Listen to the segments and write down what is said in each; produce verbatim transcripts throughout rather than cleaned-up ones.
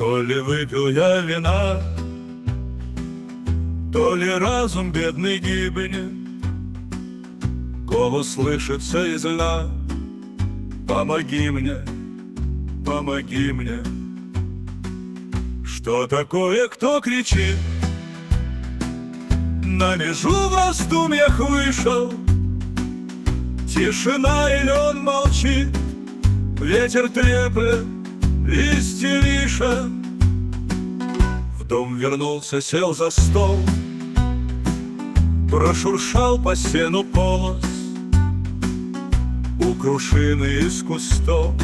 То ли выпил я вина, то ли разум бедный гибнет. Голос слышится из льда: помоги мне, помоги мне. Что такое, кто кричит? На межу в раздумьях вышел. Тишина, или он молчит? Ветер треплет листья виша. В дом вернулся, сел за стол, прошуршал по сену полос. У крушины из кустов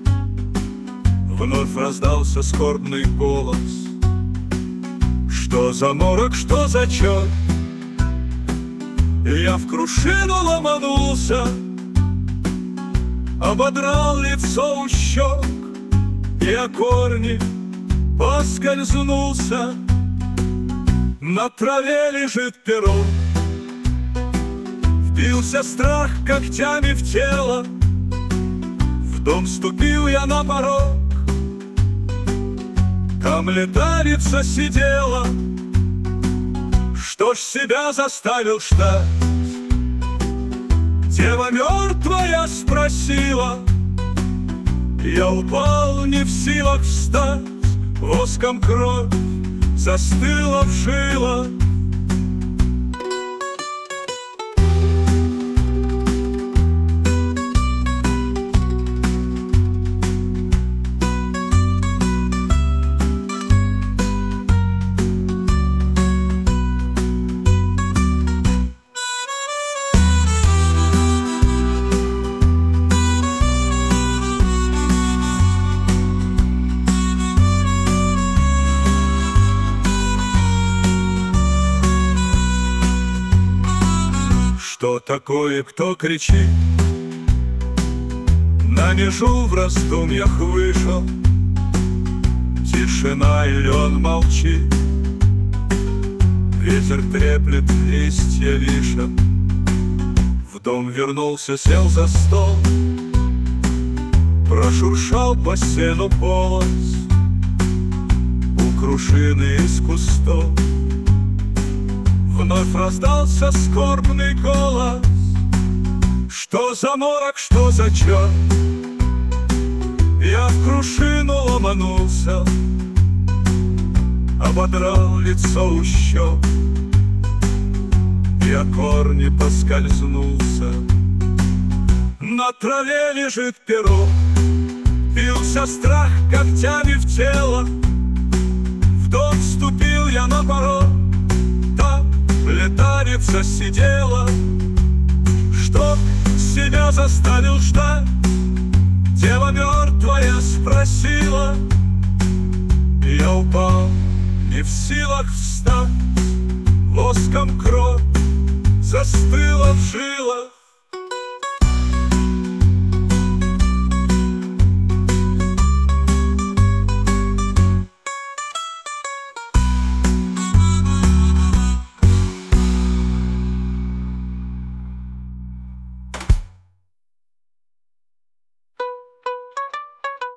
вновь раздался скорбный голос: что за морок, что за черт? И я в крушину ломанулся, ободрал лицо у щек, и о корни поскользнулся. На траве лежит перо. Впился страх когтями в тело. В дом ступил я на порог. Там летарица сидела. Что ж себя заставил ждать? Дева мертвая спросила. Я упал, не в силах встать. Воском кровь застыла в жилах. Что такое, кто кричит? На межу в раздумьях вышел. Тишина, или он молчит? Ветер треплет листья виша. В дом вернулся, сел за стол, прошуршал по сену полос. У крушины из кустов вновь раздался скорбный голос: что за морок, что за черт? Я в крушину ломанулся, ободрал лицо у щек, и о корни поскользнулся. На траве лежит перо. Бился страх когтями в тело. В дом вступил я на порог. Летарица сидела. Что себя заставил ждать? Дева мертвая спросила. Я упал, не в силах встать. Воском кровь застыла в жилах.